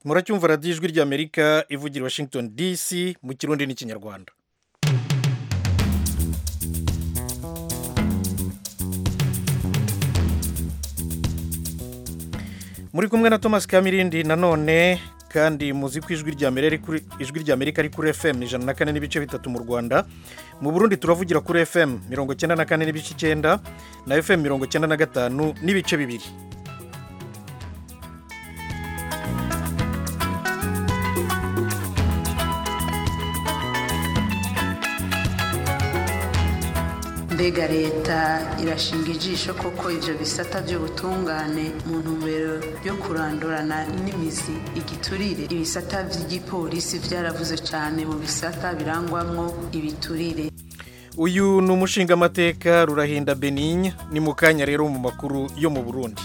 muracyumva radiyo ijwi ry'Amerika ivugira i Washington DC mu kirundi n'ikinyarwanda. Muri kumwe na Thomas Kamirindi nanone, kandi muzi ko ijwi ry'Amerika ari kuri FM 104.3 mu Rwanda. Mu Burundi turavugira kuri FM 94.9 na FM 95.2. Mbega leta irashinga ijisho koko ivyo bisata by'ubutungane mu ntumbero yo kurandurana n'imizi igiturire. Ibisata vy'igipolisi vyaravuze cyane mu bisata birangwamwo ibiturire. Uyu ni umushingamateka Rurahinda Benigne, ni mu kanya rero mu makuru yo mu Burundi.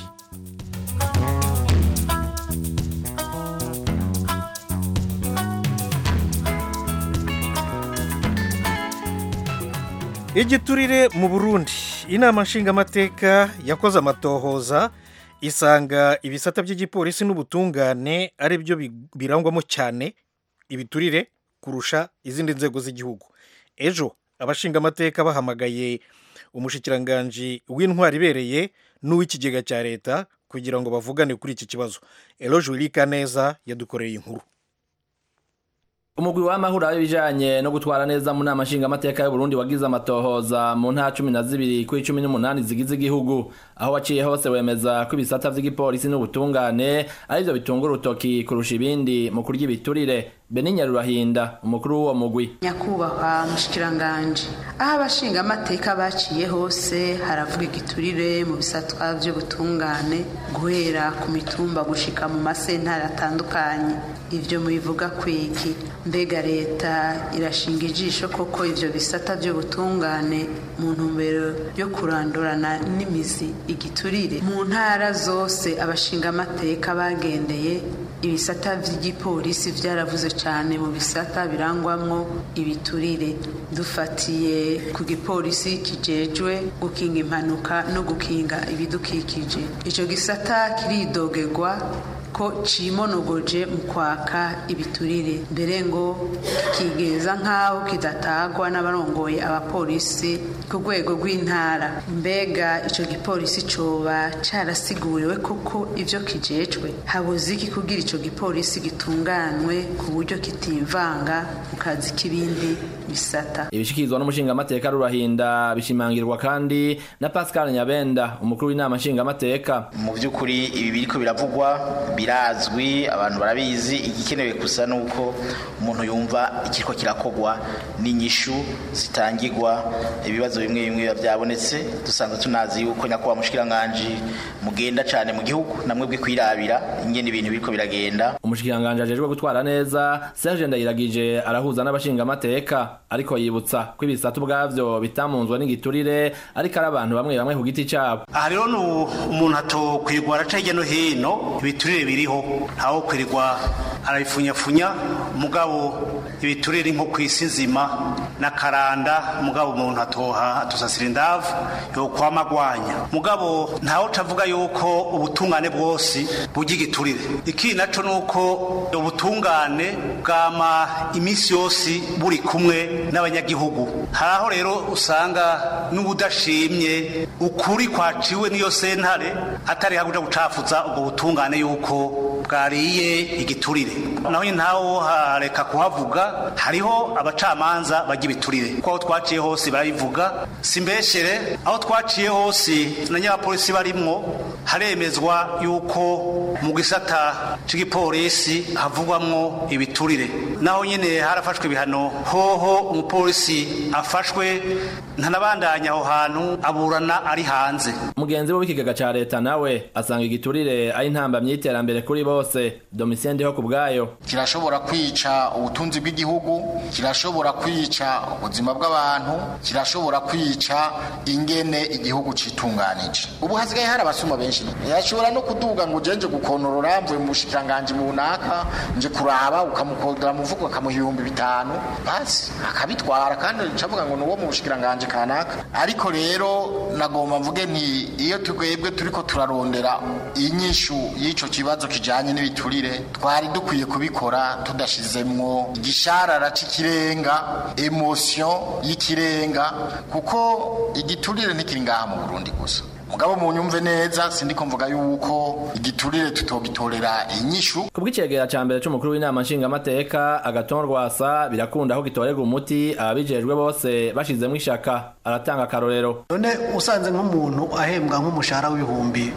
Igiturire mu Burundi, inama nshingamateka yakoze amatohoza isanga ibisata by'igipolisi n'ubutungane ari byo birangwamo cyane ibiturire kurusha izindi nzego z'igihugu. Ejo abashingamateka bahamagaye umushikiranganji w'intwari ibereye n'uw'ikigega cya leta kugira ngo bavugane kuri iki kibazo. Eloge Wilikaneza yadukoreye inkuru. Umugwi w'amahura y'ibijanye no gutwara neza mu nama nshingamateka y'u Burundi wagize amatohoza mu ntara 12 kuri 18 zigize igihugu, aho waciye hose wemeza ko ibisata vy'igipolisi n'ubutungane arivyo bitunga urutoki kurusha ibindi mu kurya ibiturire. Benigne Rurahinda, umukuru w'uwo mugwi: nyakubahwa mushikiranganje, aho abashingamateka baciye hose haravuga igiturire mu bisatwa vy'ubutungane guhera ku mitumba gushika mu masentara atandukanye. Ivyo mubivuga kwiki? Mbega leta irashinga ijisho koko ivyo bisata vy'ubutungane mu ntumbero yo kurandurana n'imizi igiturire? Mu ntara zose abashingamateka bagendeye, ibisata vy'igipolisi vyaravuze cyane mu bisata birangwamwo ibiturire. Dufatiye ku gipolisi kijejwe gukinga impanuka no gukinga ibidukikije, ico gisata kiridogegwa ko cimonogoje mu kwaka ibiturire, mbere ngo kigeza nk'aho kidatagwa n'abarongoye abapolisi ku rwego rw'intara. Mbega ico gipolisi coba carasiguriwe koko ivyo kijejwe? Habuze iki kugira ico gipolisi gitunganwe ku buryo kitivanga mu kazi k'ibindi bisata? Ibishikizwa n'umushingamateka Rurahinda bishimangirwa kandi na Pascal Nyabenda, umukuru w'inama nshingamateka. Mu by'ukuri ibi biriko biravugwa birazwi, abantu barabizi. Igikenewe gusa nuko umuntu yumva ikiriko kirakogwa n'inyishu zitangirwa. Ibibazo bimwe bimwe byabonetse, dusanzwe tunazi yuko nyakubahwa mushikiranganje mugenda cyane mu gihugu, namwe bwe kwirabira ingene ibintu biriko biragenda. Umushikiranganje ajejwe gutwara neza Serge Ndayiragije arahuza n'abashingamateka, ariko yibutsa ko ibisata ubwavyo bitamunzwe n'igiturire, ariko ari abantu bamwe bamwe ku giti cyabo. Aha rero umuntu atokwirwa araca no hino ibiturire biriho, aho kwirwa arabifunyafunya. Mugabo ibiturire nko kwisi nzima na karanda, mugabo umuntu atoha atusasira indavu yo kwamagwanya. Mugabo ntaho tavuga yuko ubutungane bwose bugira igiturire. Iki naco nuko ubutungane bwama imisi yose buri kumwe n'abanyagihugu. Haraho rero usanga n'ubudashimye ukuri kwaciwe niyo sentare atari hakuja gucafuza ubwo butungane yuko bwariye igiturire. Naho ntaho hareka kuhavuga, hariho abacamanza bagira ibiturire. Ko twaciye hose barabivuga, simbeshere aho twaciye hose na nyapolisi barimwo haremezwa yuko mu gisata c'igipolisi havugwamwo ibiturire. Naho nyene harafashwe ibihano, hoho umupolisi afashwe ntanabandanya aho hantu aburana ari hanze. Mugenzi w'ikigega ca leta nawe asanga igiturire ari ntambamye y'iterambere kuri bose. Domitien Ndiho kubwayo: kirashobora kwica ubutunzi bw'igihugu, kirashobora kwica ubuzima bw'abantu, kirashobora kwica ingene igihugu citunganije. Ubu hasigaye hari abasuma benshi, yashobora no kuduga ngo ujenje gukonorora mvuye mu bushikiranganje bunaka nje kuraba ukamukodera muvugo akamuha 5,000 basi akabitwara, kandi cavuga ngo nuwo mu bushikiranganje kanaka. Ariko rero nagomba mvuge nti iyo twebwe turiko turarondera inyishu y'ico kibazo kijanye bijanye n'ibiturire twari dukwiye kubikora tudashizemwo igisharara c'ikirenga, emotion y'ikirenga, kuko igiturire ntikiri ngaha mu Burundi gusa. Mugabo munyumve neza, sindiko mvuga yuko igiturire tutogitorera inyishu. Kubw'icegera ca mbere c'umukuru w'inama nshingamateka Agathon Rwasa birakunda aho gitorerwa umuti ababijejwe bose bashizemwo ishaka. Aratanga akarorero. None usanze nk'umuntu ahembwa nk'umushahara w'ibihumbi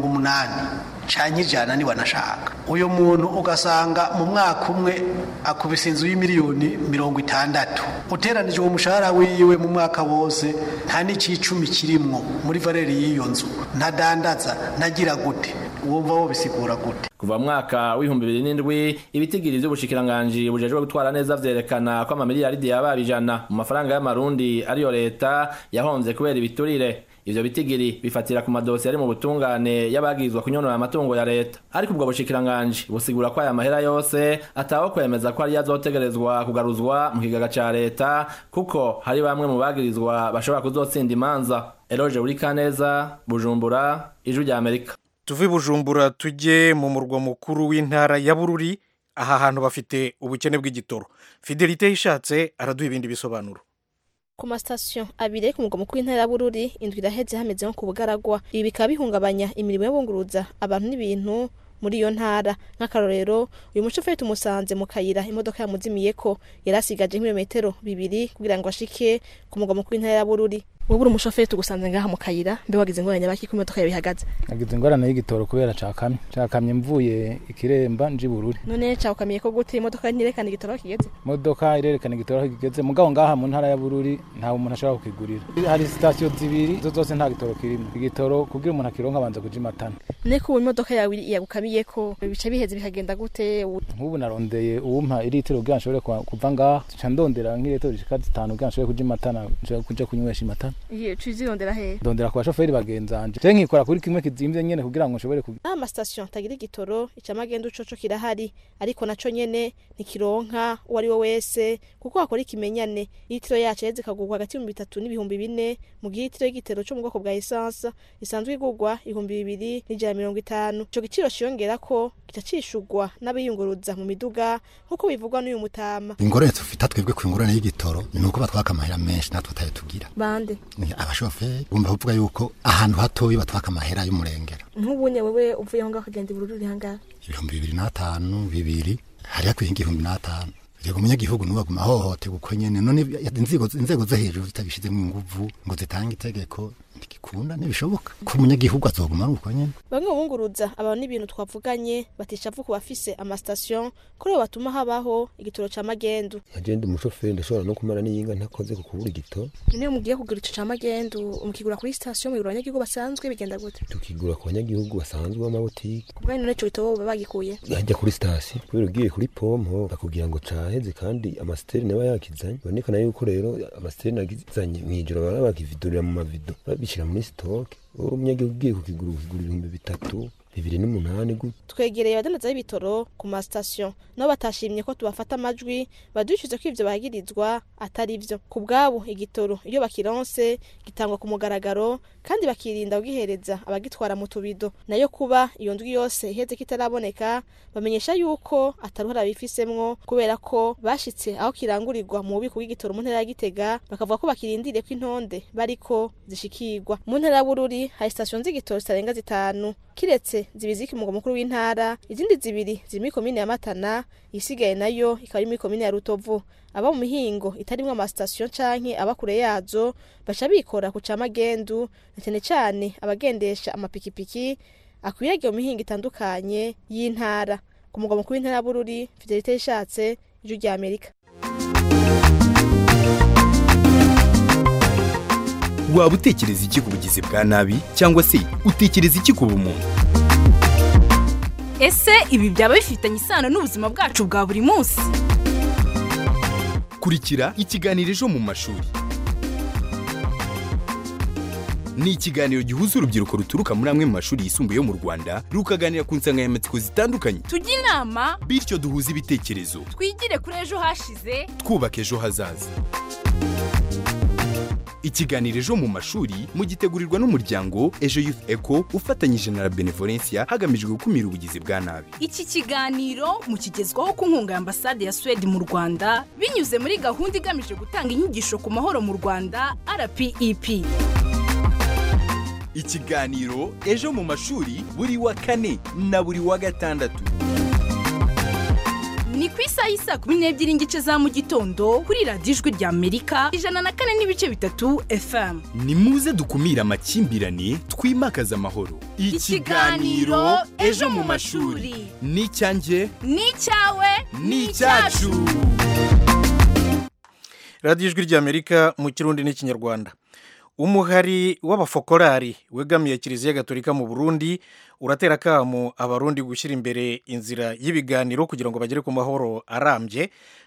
80 canke 100 ni wanashaka, uyo muntu ugasanga mu mwaka umwe akubise inzu y'imiliyoni 60, uteranije uwo mushahara wiwe mu mwaka wose nta n'icicumi kirimwo muri valeri y'iyo nzu, ntadandaza ntagira gute, wumva wo bisigura gute? Kuva mwaka w'2007 ibitigiri vy'ubushikiranganje bujejwe gutwara neza vyerekana ko amamiliyaridi y'ababijana mu mafaranga y'amarundi ariyo leta yahomvye kubera ibiturire. Ivyo bitigiri bifatira ku madosi ari mu butungane y'abagizwa kunyonora amatungo ya leta. Ariko ubwo bushikiranganje busigura ko aya mahera yose ataho kwemeza ko ari yazotegerezwa kugaruzwa mu kigaga ca leta, kuko hari bamwe mu bagirizwa bashobora kuzotsinda imanza. Eloge Urikaneza, Bujumbura, Ijwi rya Amerika. Tuve Bujumbura tujye mu murwa mukuru w'intara ya Bururi, aha hantu bafite ubukene bw'igitoro. Fidelite Ishatse araduha ibindi bisobanuro. Ku mastation abiri ku mugwa mukuru w'intara ya Bururi indwi iraheze hameze nko ku Bugaragwa. Ibi bikaba bihungabanya imirimo y'ubunguruza abantu n'ibintu muri iyo ntara. Nk'akarorero uyu mushoferi tumusanze mu kayira imodoka yamuzimiyeko yarasigaje nk'ibirometero 2 kugira ngo ashike ku mugwa mukuru w'intara ya Bururi. Wowe umushoferi tugusanze ngaha mu kayira mbe wagize ingorane baki ku modoka yabihagaze? Nagize ingorane y'igitoro kubera cakamye mvuye ikiremba nji Bururi. None cakamiye ko gute imodoka ntirekana igitoro kigeze? Modoka irerekana igitoro kigeze mugabo ngaha mu ntara ya Bururi nta umuntu ashobora kukigurira. Hari station zibiri zose nta gitoro kirimo. Igitoro kugira umuntu akironka abanza kuja Matana. Neko imodoka yawe yagukamiye ko bica biheze bikagenda gute? Nk'ubu narondeye uwumpa iritiro kugira nshobore kuva ngaha ca ndondera nk'iretoro rishika 5 kugira nshobore kuja Matana kuja kunywesha Matana. Iye tuzirondera he? Ndondera ku bashoferi bagenzanje. Je nkikora kuri kimwe kizimvye nyene kugira ngo nshobore ama station tagira igitoro icamagendo coco kirahari, ariko naco nyene nikironka uwari we wese kuko akora ikimenyane. Litiro yacu yeze kagurwa hagati mu 3 n'ibihumbi 4 mu gihe litiro y'igitoro cyo mu bwoko bwa essence isanzwe igurwa 2250. Ico giciro ciyongera ko kitacishugwa n'abiyunguruza mu miduga nkuko bivugwa n'uyu mutama. Ingorane tufita twebwe ku ingorane y'igitoro nuko batwaka amahera menshi natwe tayetugira. Bande abashoferi bumva kuvuga yuko ahantu hatoyi batwaka amahera y'umurengera. Nk'ubunye wewe uvuye aho ngaho kagenda Bururi hanga 2005 2 hari yakwihinga 2005. Yego munyagihugu nubaguma hohote uko nyene none inzego zo hejuru zitabishizemo inguvu ngo zitanga itegeko ntikikunda nibishoboka ko munyagihugu azoguma uko nyene. Bamwe bunguruza abantu n'ibintu twavuganye batishavu ku bafise ama station kuri batuma habaho igitoro ca magendo. Agenda umushoferi ndashobora no kumara n'iyinga ntakoze ku kubura igitoro. Niyo mugiye kugura ico ca magendo umukigura kuri station mu abanyagihugu basanzwe bigenda gute? Tukigura ku banyagihugu basanzwe b'amabotike. Kubwa none cyo bitobo bagikuye. Yajya kuri station kubera ugiye kuri pompo bakubwira ngo caheze kandi amasteri nawe yakizanye. Bonekana yuko rero amasteri nagizanye mwijoro barabakividurira mu mavido. Babishira muri stock. Umunyagihugu ugiye kukigura 3 2008 gute. Twegereye abadandaza b'ibitoro ku ma station no batashimye ko tubafata amajwi badushize ko ivyo bagirizwa atari byo. Ku bwabo igitoro iyo bakironse gitangwa ku mugaragaro kandi bakirinda kugihereza abagitwara mu tubido. Nayo kuba iyo ndwi yose iheze kitaraboneka bamenyesha yuko ataruhara bifisemwo kubera ko bashitse aho kirangurirwa mu bubiko bw'igitoro mu ntara ya Gitega bakavuga ko bakirindire ko intonde bariko zishikirwa. Mu ntara ya Bururi hari station z'igitoro zitarenga 5 kiretse zibiziki mu mukuru w'intara, izindi zibiri ziri komine ya Matana, isigaye nayo ikaba muri komine ya Rutovu. Aba mu mihingo itarimwe ama station canke abakure yazo baca bikora ku camagendu cyane cyane abagendesha amapikipiki akwiragiye mu mihingo itandukanye y'intara. Ku mugwa mukuru w'intara Bururi, Fidelite Ishatse, Ijwi rya Amerika. Waba utekereza iki ku bugizi bwa nabi cyangwa se utekereza iki ku bumuntu? Ese ibi byaba bifitanye isano n'ubuzima bwacu bwa buri munsi? Kurikira ikiganiro Ejo mu mashuri. Ni ikiganiro gihuza urubyiruko ruturuka muri amwe mu mashuri yisumbuye yo mu Rwanda rukaganira ku nsanganyamatsiko zitandukanye. Tujye inama bityo duhuze ibitekerezo. Twigire kuri ejo hashize twubaka ejo hazaza. ikiganiro ejo mu mashuri mugitegurirwa n'umuryango Ejo Youth Echo ufatanyije na Benevolencia hagamijwe gukumira ubugizi bwa nabi. Iki kiganiro mukigezwaho ku nkunga ya Ambasade ya Sweden mu Rwanda binyuze muri gahunda igamije gutanga inyigisho ku mahoro mu Rwanda RPEP. Ikiganiro ejo mu mashuri buri wa kane na buri wa gatandatu. Ni ku isaha y'isa 12:00 za mu gitondo kuri radiyo Ijwi rya Amerika 104.3 FM. Ni muze dukumira amakimbirane twimakaza amahoro. Ikiganiro ejo mu mashuri ni cyanjye ni cyawe ni cyacu. radiyo Ijwi rya Amerika mu Kirundi n'Ikinyarwanda. Umuhari w'abafokorari wegamiye Kiliziya Gatolika mu Burundi uratera kamo abarundi gushyira imbere inzira y'ibiganiro kugira ngo bagere ku mahoro arambye.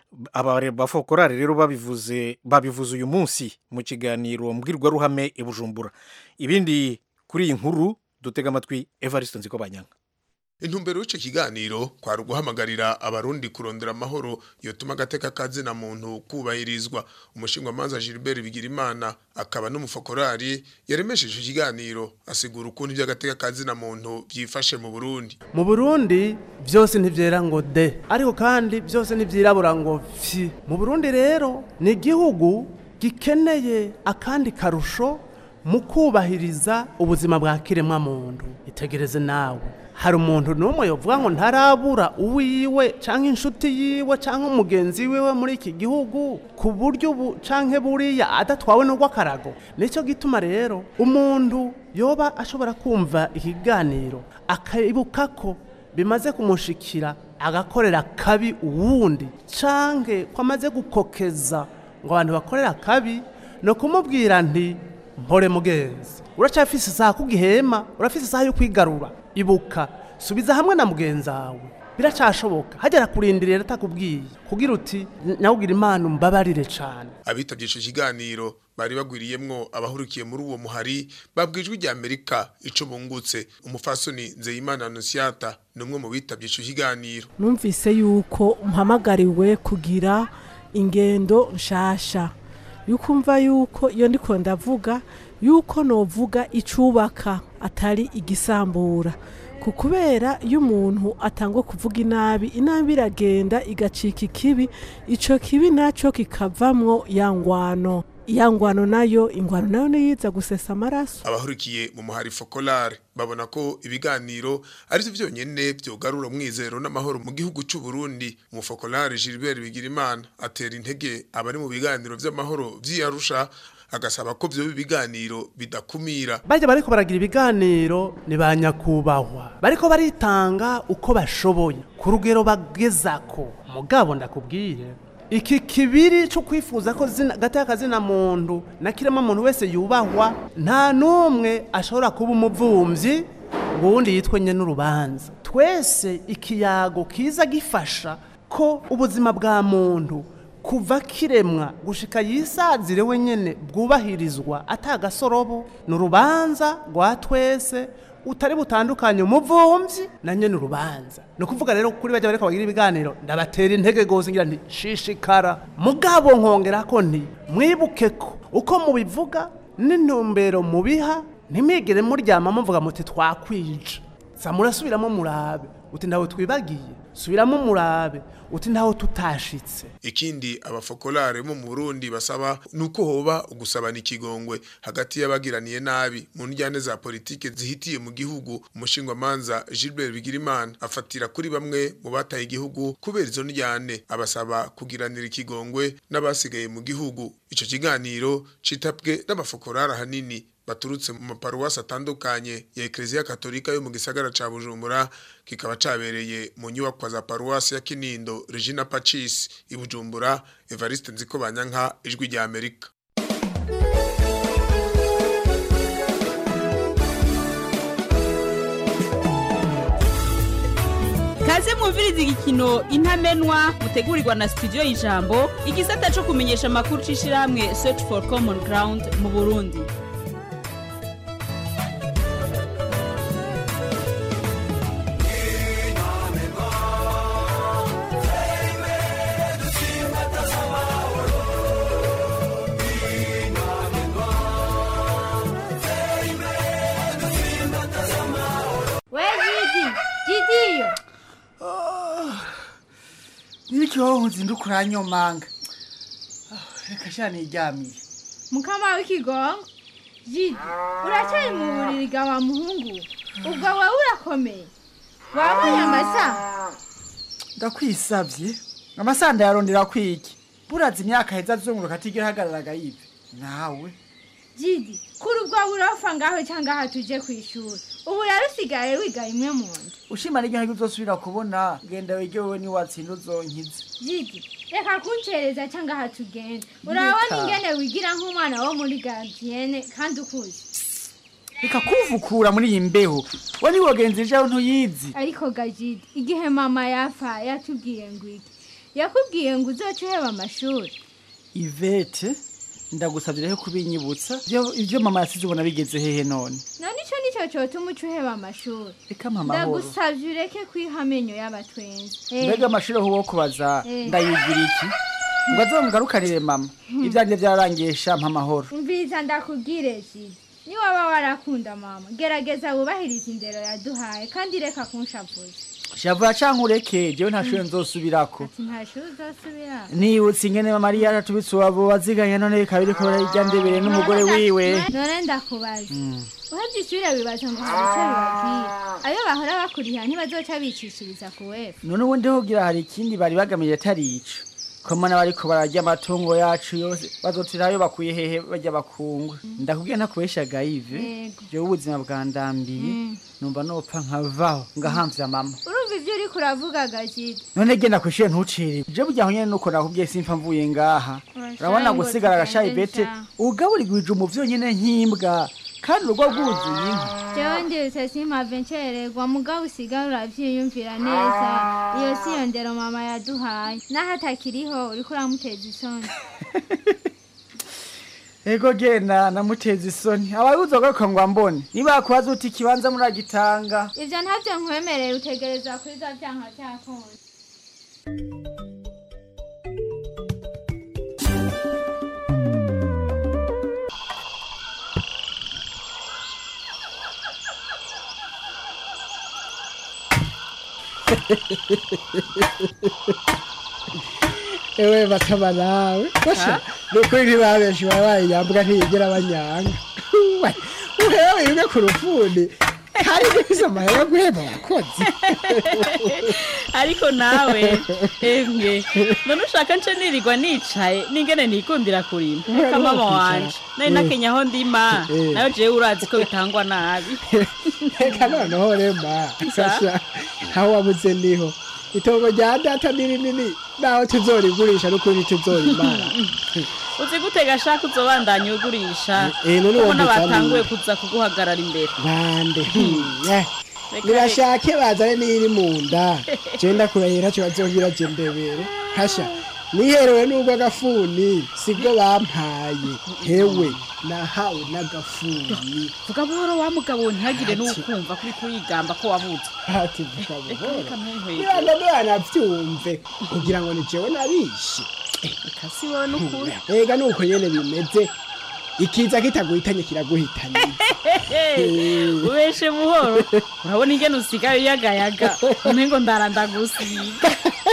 Abafokorari rero babivuze uyu munsi mu kiganiro mbwirwaruhame i Bujumbura. Ibindi kuri iyi nkuru dutega amatwi Evariste Nzikobanyanga. Intumbero y'icyo kiganiro kwari uguhamagarira abarundi kurondera amahoro yotuma agateka kazina muntu kubahirizwa. Umushingwamanza Gilbert Bigirimana akaba n'umufokorari yaremesheje ikiganiro asigura ukuntu iby'agateka kazina muntu byifashe mu Burundi. Mu Burundi byose ntivyera ngo de, ariko kandi byose ntivyirabura ngo fi. Mu Burundi rero ni igihugu gikeneye akandi karusho mu kubahiriza ubuzima bwa kiremwa muntu. Itegereze nawe, hari umuntu n'umwe yovuga ngo ntarabura uwiwe canke inshuti yiwe canke umugenzi wiwe muri iki gihugu ku buryo canke buriya adatwawe n'urw'akarago. Nico gituma rero umuntu yoba ashobora kumva ikiganiro akayibuka ko bimaze kumushikira agakorera kabi uwundi canke kwamaze gukokeza ngo abantu bakorera kabi no kumubwira nti mpore mugenzi, uracafise isaha kugihema, urafise isaha yo kwigarura. Ibuka, subiza hamwe na mugenzi wawe, biracashoboka. Hagera kurindirira atakubwiye kugira uti nawugira Imana mbabarire cyane. Abitabye ico kiganiro bari bagwiriyemwo abahurikiye muri uwo muhari babwijwe rya Amerika ico bungutse. Umufasoni Nzeyimana Anosiata numwe mu bitabye ico kiganiro. Numvise yuko mpamagariwe kugira ingendo nshasha, yukumva yuko iyo ndiko ndavuga yuko novuga icubaka atari igisambura, kubera iyo umuntu atangwa kuvuga inabi iragenda igacika ikibi, ico kibi naco kikavamwo yangwano nayo niyiza gusesa amaraso. Abahurikiye mu muhari fokolare babona ko ibiganiro ari byo byonyene byogarura umwizero n'amahoro mu gihugu cy'u Burundi. Umufokolare Gilbert Bigirimana atera intege abari mu biganiro by'amahoro by'Arusha, agasaba ko byo biganiro bidakumira. Baje bariko baragira ibiganiro ni banyakubahwa, bariko baritanga uko bashoboye ku rugero bagezako. Mugabo ndakubwiye iki kibiri cyo kwifuza ko gateka kazina muntu na kirema muntu wese yubahwa, nta numwe ashobora kuba umuvumvyi ngo wundi yitwe nye n'urubanza. Twese ikiyago kiza gifasha ko ubuzima bwa muntu kuva kiremwa gushika yisazire wenyene bwubahirizwa atagasorobo. N'urubanza rwa twese utari butandukanye umuvumvyi na nyene urubanza. No kuvuga rero kuri baje bariko bagira ibiganiro ndabatera intege gose ngira nti shishikara. Mugabo nkongera ko nti mwibuke ko uko mubivuga n'intumbero mubiha ntimigere muryama muvuga muti twakwije. Samurasubiramo murabe uti ndaho twibagiye, subiramo murabe uti ntaho tutashitse. Ikindi abafokolare mu Burundi basaba nuko hoba ugusabana ikigongwe hagati y'abagiraniye nabi mu njyane za politike zihitiye mu gihugu. Umushingwamanza Gilbert Bigirimana afatira kuri bamwe mu bataye igihugu kubera izo njyane, abasaba kugiranira ikigongwe n'abasigaye mu gihugu. Ico kiganiro citabwe n'abafokolare hanini baturutse mu maparuwasi atandukanye ya Eklezia Katolika yo mu gisagara ca Bujumbura, kikaba cabereye mu nyubako za paruwasi ya Kinindo Regina Pacis i Bujumbura. Evariste Nzikobanyanga, Ijwi rya Amerika. Kaze mwumviriza igikino Intamenwa mutegurirwa na studio y'Ijambo, igisata cyo kumenyesha makuru cishirahamwe Search for Common Ground mu Burundi. Niki wowe nzinduka uranyomanga. Reka shani iryamiye. Mukama w'ikigongo. Jidi, uracaye mu buriri wa muhungu. Ubwo wowe urakomeye. Wabonye amasaha? Ndakwisabye. Amasaha ndayarondera kwiki. Buraza imyaka heza azunguruka atigira hagararaga yive. Nawe. Jidi, kuri ubwo burafa ngaho cyangwa hatuje kwishura. Ubu yarusigaye wiga imwe mu nda. Ushima n'igyo ntabwo uzosubira kubona genda wige wowe ni watsinda uzonkiza. Jidi, reka kuncereza cyangwa hatugenda. Urabona ingene wigira nk'umwana wo muri gardienne kandi ukuze. Reka kuvukura muri iyi mbeho. Wani wogenze aho ntuyizi. Ariko Gajidi, igihe mama yafa yatubwiye ngo iki? Yakubwiye ngo uzoce uheba amashuri. Ivete ndagusabye rero kubinyibutsa ibyo mama yasize ubona bigeze hehe none. None nicyo cyotuma uheba amashuri. Reka mama horo. Ndagusabye ureke kwihamenyo y'abatwenzi. Mbega amashuri aho wo kubaza ndayigira iki? Ngo azongarukanire mama. Ibyanje byararangisha mpa mahoro. Umviza ndakubwire Jidi. Ni waba warakunda mama. Gerageza wubahiriza indero yaduhaye kandi reka kunshavuza. Shavura cankureke jewe ntashuri nzosubirako. Ati ntashuri uzosubira. Nibutse ingene mama Maria aratubitse wabo waziganya none kabiri ko barajya ndebere n'umugore wiwe. None ndakubaza. Uhavye ishure bibaza ngo hari icyo bibabwira. Ayo bahora bakuriha ntibazoca bicishiriza ku wefu. None ubundi hogira hari ikindi bari bagamiye atari ico. Komana bariko barajya amatungo yacu yose bazotirayo bakuye hehe bajya bakungwa. Ndakubwiye ntakubeshaga Yves. Je ubuzima bwandambiye. Numva nopfa nkavaho ngahamvya mama. Urumva ivyo uri kuravuga Gajidi. None genda kwishiye ntucire. Je burya aho nyene nuko nakubwiye simfa mvuye ngaha. Urabona gusigara agashayi bete ugaburigwije umuvyo nyene nkimbwa. Kandi urugo rwuzuye inka. Jewe ndetse simpa vencererwa mugabo usigara uravyiyumvira neza. Iyo si yo ndero mama yaduhaye. Naho atakiriho uriko uramuteza isoni. Ego genda namuteza isoni. Abayuzogaruka ngo ambone. Niba kwaza uti kibanza muragitanga. Ivyo ntavyo nkwemereye utegereza kwiza byanka cyakonje. Ewe bataba nawe basha nuko ntibabeshi babaye yambwa ntiyigera abanyanga uhewe yuge ku rufundi hari n'isa mahera guheba wakoze ariko nawe emwe none ushaka nce nirirwa nicaye ningene nikundira kurima reka mama wanje nari nakenya aho ndima nayo jewe urazi ko bitangwa nabi reka noneho rema sasha aho wabuze niho itongo rya data nini naho tuzorigurisha n'ukuri tuzorimara uzi gutega shaka uzobandanya ugurisha ubona batanguye kuza kuguhagarara imbere bande nibashake bazane n'iri mu nda genda kurahira cyo bazongira gendebere hasha niherewe n'ubwo agafuni sibwo bampaye hewe nahawe n'agafuni vuga buhoro wa mugabo ntihagire n'ukumva kuri kuyigamba ko wabuze ati vuga buhoro niba nabyumve kugira ngo ni jewe nabishe kasi wowe n'ukuri ega nuko nyene bimeze ikiza kitaguhitanye kiraguhitanye ubeshe buhoro urabona ingene usigaye uyagayaga umengo ndarandagusiga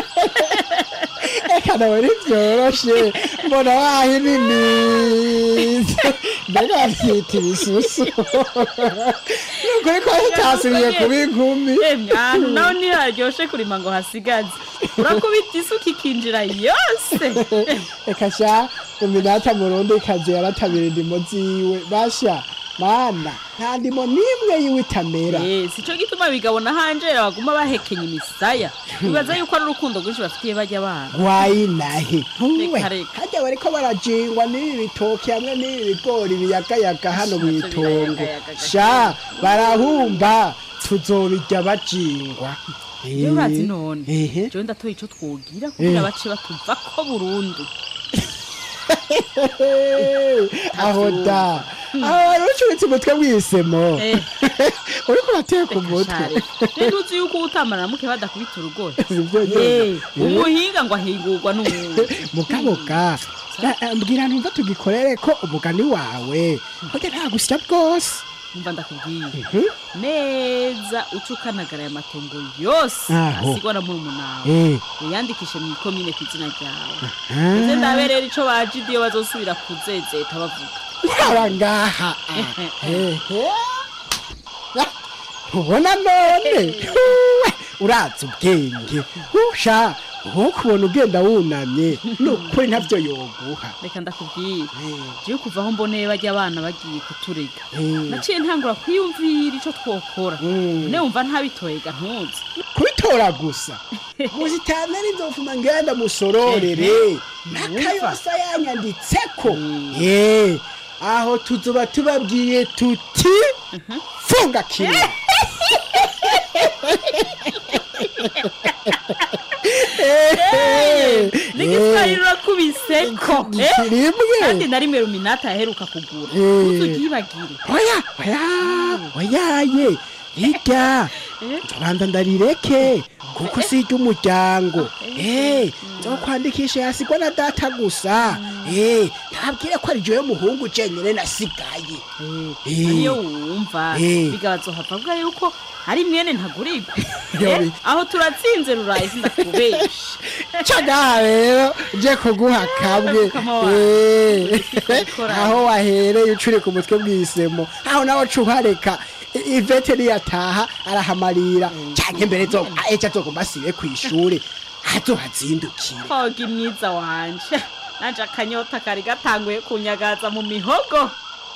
eka nawe nivyoroshe mbona wahininize mbega wavyita ibisusu nukuri ko hitasubiye kuba inkumi ahantu naho ntiharyoshe kurima ngo hasigaze urakubita isuka ikinjira yose eka sha iminata murundi kazi yaratabira indimo ziwe basha mana nta ndimo nimwe yiwe itamera sico gituma bigabona hanjera baguma bahekenye imisaya bibaza yuko ari urukundo rwinshi bafitiye bajya abana wayinahe hajya bariko barajingwa n'ibi bitoki hamwe n'ibi bigori biyagayaga hano mu itongo sha barahumba tuzobirya bajingwa urazi none jewe ndatoye ico twogira kugira bace batuva ko burundu aho da aho ucuritse umutwe w'isemo uriko urateka umutwe rero uzi yuko utamara muke badakubita urugohe umuhinga ngo ahingurwa n'umuntu mukaboka mbwira numva tugikorere ko umugani wawe kugira nta gusya bwose umva ndakubwiye neza ucukanagara aya matongo yose asigwa na murumunawe uyandikishe mu ikomine ku izina ryawe ndetse ndaberera ico bajidi iyo bazosubira kuzezeta bavuga aba ngaha ubona none uraza ubwenge usha ukubona ugenda wunamye nukuri ntavyo yoguha reka ndakubwiye je kuva aho mboneye bajya abana bagiye kuturega naciye ntangura kwiyumvira ico twokora ne umva ntabitoyega ntuzi kubitora gusa muzitana n'inzofuma ngenda musororere nakayosa yanyanditseko aho tuzoba tubabwiye tuti funga kimwe n'igiswahili urakubiseko kandi na rimwe ruminata yaheruka kugura utugibagire oyaye rirya nzobanza ndarireke kuko si iry'umuryango nzokwandikisha yasigwa na data gusa ntabwire ko ari jewe muhungu jenyine nasigaye niyo wumva bigabazohava avuga yuko hari mwene ntagurirwa aho turatsinze ruraye sindakubesha cagaha rero je kuguha kabwe aho wahereye ucure ku mutwe bw'isemo aho nawe cuhareka Ivete niyataha arahamarira canke mbere ejo azogomba asibe kw'ishure azohazindukire hoga mwiza wanje nanje akanyota kari gatanguye kunyagaza mu mihogo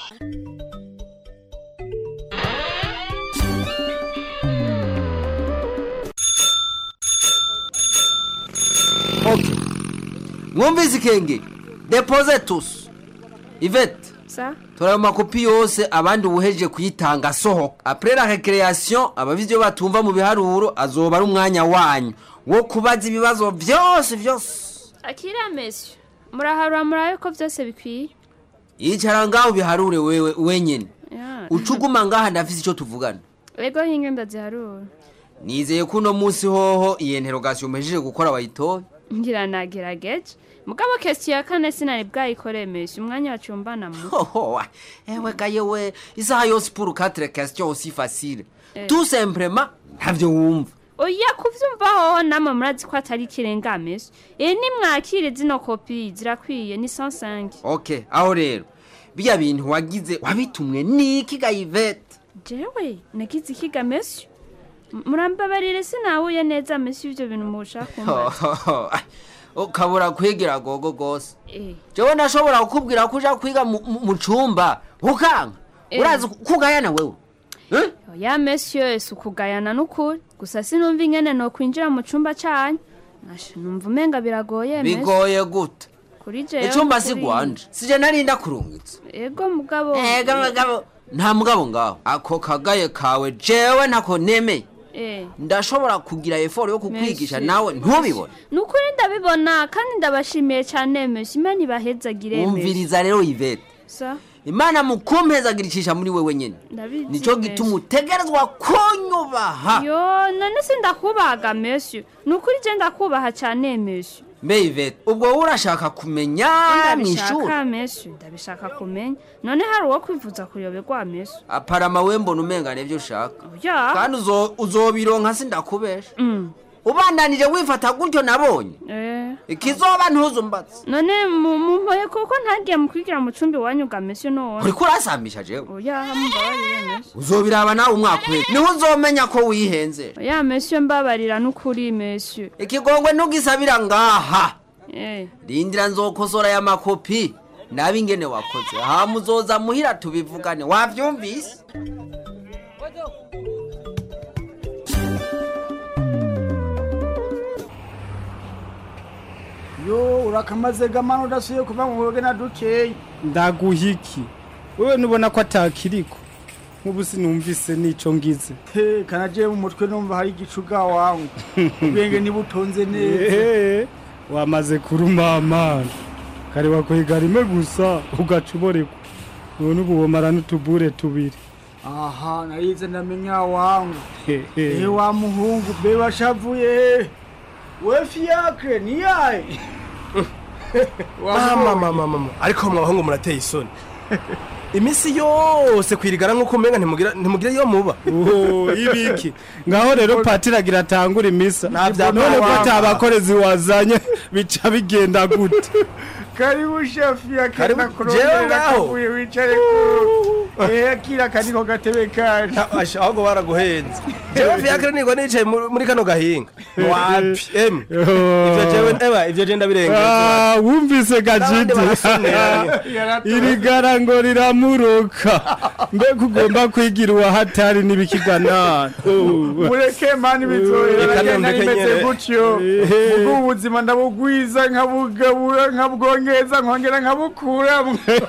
mwumvise ikenge depose tous Ivete tora makopi yose abandi ubuheje kuyitanga sohoka après la récréation abavizyo batumva mu biharuro azoba ari umwanya wanyu wo kubaza ibibazo vyose akira monsieur muraharura murayo ko vyose bikwiye yicara ngaho biharure wewe wenyene ucuguma ngaha ndafise ico tuvugana ego hinge ndaziharura nizeye kuno munsi hoho iyi interrogation mejije gukora bayitoye ngira nagerageje mugabo kesi ya kane sinari bwayikore monsieur umwanya wacumbana mu ewe gayewe isaha yose pour 4 questions aussi facile tout simplement ntavyo wumva oya kuvyumvaho namwe murazi ko atari kirenga monsieur ni mwakire zino kopi zirakwiye ni 105 okay aho rero biya bintu wagize wabitumwe niki Ivete jewe nagize ikiga monsieur murambabarire sinahuye neza monsieur ivyo bintu mushaka kumva ukabura kwigira gogo gose jewe nashobora kukubwira kuja kwiga mu cumba ukanga urazi kugayana wewe oya monsieur sukugayana nukuri gusa sinumva ingene no kwinjira mu cumba cyanyu numva umenga biragoye monsieur bigoye gute kuri jewe icumba sigwanje sije narinda kurungitsa ego mugabo nta mugabo ngaho ako kagaye kawe jewe ntako nemeye ndashobora kugira effort yo kukwigisha nawe ntubibona nukuri ndabibona kandi ndabashimiye cyane monsieur imana ibahezagire umviriza rero Ivete imana mukumpezagiricisha muri wewe nyene nico gituma utegerezwa kunyubaha yo none sindakubaga monsieur nukuri je ndakubaha cyane monsieur Ivete ubwo urashaka kumenya mw'ishuri ndabishaka kumenya none hari uwo kwivuza kuyoberwa monsieur aparama wembona umenga nevyo ushaka kandi uzobironka sindakubesha ubandanije wifata gutyo nabonye ikizoba ntuzumbatse none mumpoye kuko ntagiye mukwigira mu cumbi wanyu ga monsieur none uriko urasambisha jewe oya mbabarire monsieur uzobiraba nawe umwaka we niho uzomenya ko wihenze oya monsieur mbabarira n'ukuri monsieur ikigongwe ntugisabira ngaha rindira nzokosora ya makopi nabi ingene wakoze muzoza muhira tubivugane wavyumvise yo urakamaze gamano udasuye kuva mu buroge na dukeye ndaguhiki wewe nubona ko atakiriko nk'ubu sinumvise nico ngize kanaje mu mutwe numva hari igicuga wangu ubwenge nibutonze neza wamaze kurumama kare wakwigara ime gusa ugacuborekwa none ubu womara n'utubure tubiri aha narize ndamenya wangu wa muhungu be washavuye we fiacre ni yaye mama ariko mu bahungu murateye isoni imisi yose kwirigara nk'uko umenga ntimugira iyo muba ibiki ngaho rero patira agira atangura imisa Nta none ko atabakorezi wazanye bica bigenda gute karibu shefu ya Karibu, kena jewe kurongera ngaho. kavuye wicare ku kira kaniko gatebe kaje ahubwo baraguhenze jewe fiakre niko nicaye muri kano gahinga wapi ivyo je ndabirenga wumvise gajiti irigara ngo riramuruka mbega ugomba kwigira uwahatari n'ibikigana mureke mani bizohera imeze gutyo ubwo ubuzima ndabugwiza nkabugabura nkabwongeza nkongera nkabukura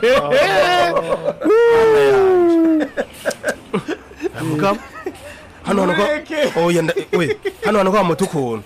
mugabo hano hano ko amutukuna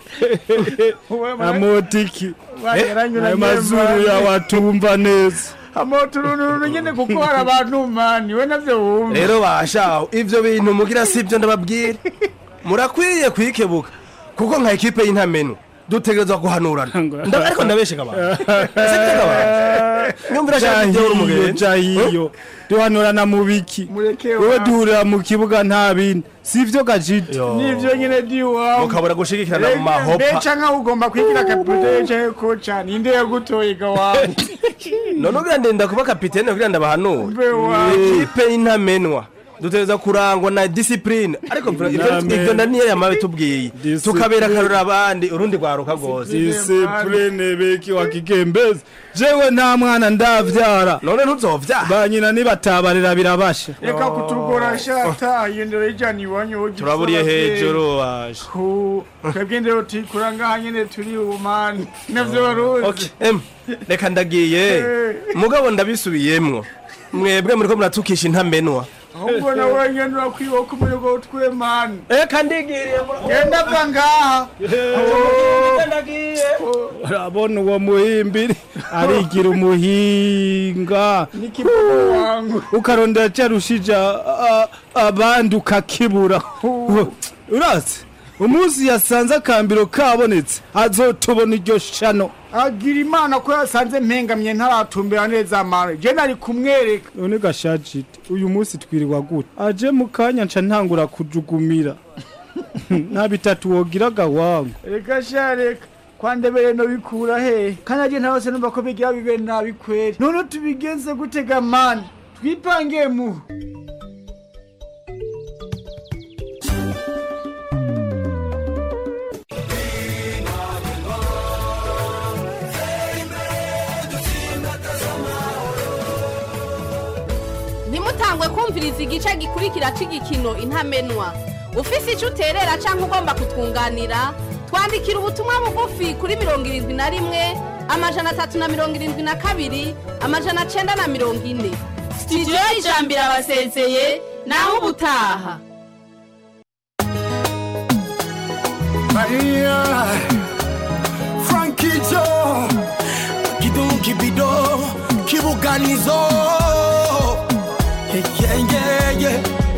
amotiki amazuru yawatumva neza amoturunuru nyene kuko hari abantu mani we navyo wumva rero bashaho ivyo bintu mugira sivyo ndababwira murakwiye kwikebuka kuko nka ekipe y'intamenu dutegerezwa guhanurana ariko ndabesheka abantu sitega abantu nyumvira cyane ibyo uri umugeni jahiyo duhanurana mu biki wowe duhurira mu kibuga nta bindi sivyo gajiti nivyo nyene diwa mukabura gushigikirana mu mahopa beca nka ugomba kwigira kapitene kocha ninde yagutoye gawawe none ugira ndenda kuba kapitene kugira ndabahanura ekipe y'intamenwa dutegereza kurangwa na discipline ariko ivyo ndaniye yamabe tubwiye tukabera karura abandi urundi rwaruka gose discipline beki wakigembeza jewe nta mwana ndavyara none ntuzovyara banyina nibatabarira birabasha reka kutugora shata yendera ijani wanyu turaburiye hejuru washa twebgendero tikuranga hanyene turi umani navyo baruzi okay reka ndagiye mugabo ndabisubiyemwo mwebwe muriko muratukisha intamenwa ahubwo nawe nyandura kwiboka umuyogo utwe mani kandigiriye genda vangaha urabona uwo muhimbiri arigira umuhinga ukarondera cyarushija abandi ukakibura urazi umunsi yasanze akambiro kabonetse azotubona iryo shano agira imana ko yasanze mpengamye ntaratumbera neza amara je nari kumwereka none gashajite uyu munsi twirirwa gute aje mu kanya nca ntangura kujugumira nta bitatu wogiraga wangu reka shareka kwandebere no bikura he kandi aje ntawose numva ko bigira bibe nabi kweri none tubigenze gutega mani twipange mu nimutangwe kumviriza igice gikurikira c'igikino intamenwa ufise ico uterera canke ugomba kutwunganira twandikira ubutumwa bugufi kuri 71 372 940 studio y'ijambo irabasezeye naho ubutaha Maria Frankie Joe Kidungi bido kibuganizo yeah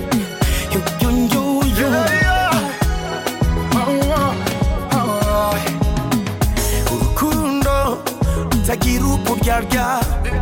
you urukundo rutagira uko byarya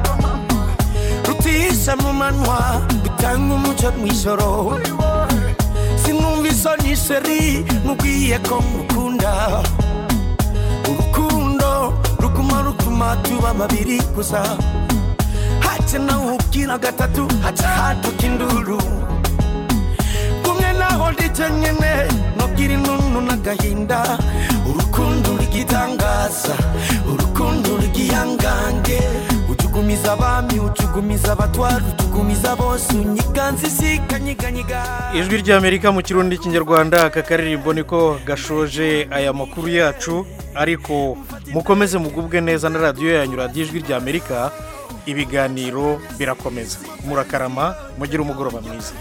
rutisha mu manwa bitanga umuco mw'ijoro sinumva isoni sheri mubwiye ko mukunda urukundo ruguma tuba babiri gusa hace nawe ubwira gatatu haca hatuka induru kumwe naho ndice nyene nobwira inunu n'agahinda urukundo rugitangaza urukundo rugihangange ujugumiza abami ujugumiza abatwara ujugumiza bose unyiganza isikanyiganyiga ijwi ry'Amerika mu kirundi kinyarwanda aka karirimbo niko gashoje aya makuru yacu ariko mukomeze mugubwe neza na radio yanyu radio ijwi ry'Amerika ibiganiro birakomeza murakarama mugira umugoroba mwiza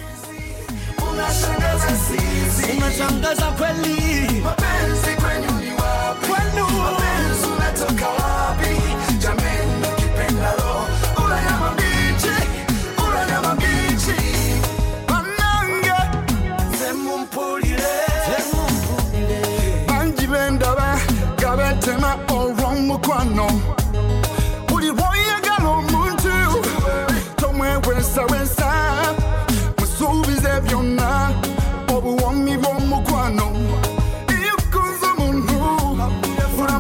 unashangaza kweli mapenzi kwenu ni wapi mapenzi unatoka wapi jameni kipendalo ula nyama mbichi banange zemumpulire banji bendaba gabetema olw'omukwano